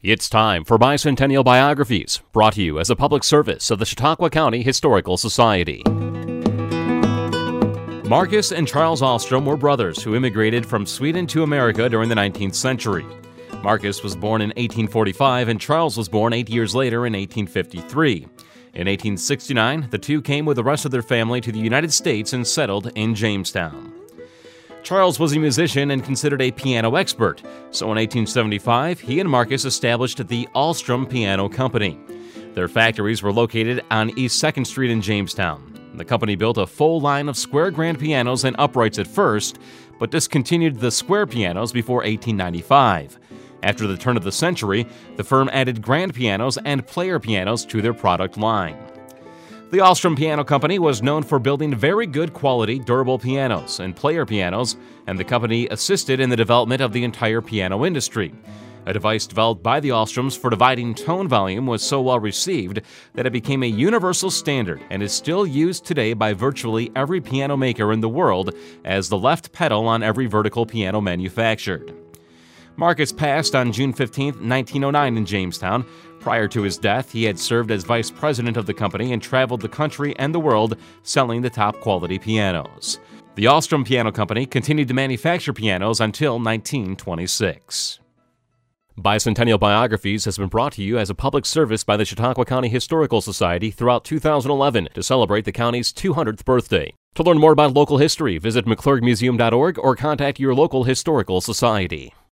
It's time for Bicentennial Biographies, brought to you as a public service of the Chautauqua County Historical Society. Marcus and Charles Ahlstrom were brothers who immigrated from Sweden to America during the 19th century. Marcus was born in 1845 and Charles was born 8 years later in 1853. In 1869, the two came with the rest of their family to the United States and settled in Jamestown. Charles was a musician and considered a piano expert, so in 1875 he and Marcus established the Ahlstrom Piano Company. Their factories were located on East 2nd Street in Jamestown. The company built a full line of square grand pianos and uprights at first, but discontinued the square pianos before 1895. After the turn of the century, the firm added grand pianos and player pianos to their product line. The Ahlstrom Piano Company was known for building very good quality, durable pianos and player pianos, and the company assisted in the development of the entire piano industry. A device developed by the Ahlstroms for dividing tone volume was so well received that it became a universal standard and is still used today by virtually every piano maker in the world as the left pedal on every vertical piano manufactured. Marcus passed on June 15, 1909 in Jamestown. Prior to his death, he had served as vice president of the company and traveled the country and the world selling the top quality pianos. The Ahlstrom Piano Company continued to manufacture pianos until 1926. Bicentennial Biographies has been brought to you as a public service by the Chautauqua County Historical Society throughout 2011 to celebrate the county's 200th birthday. To learn more about local history, visit mcclurgmuseum.org or contact your local historical society.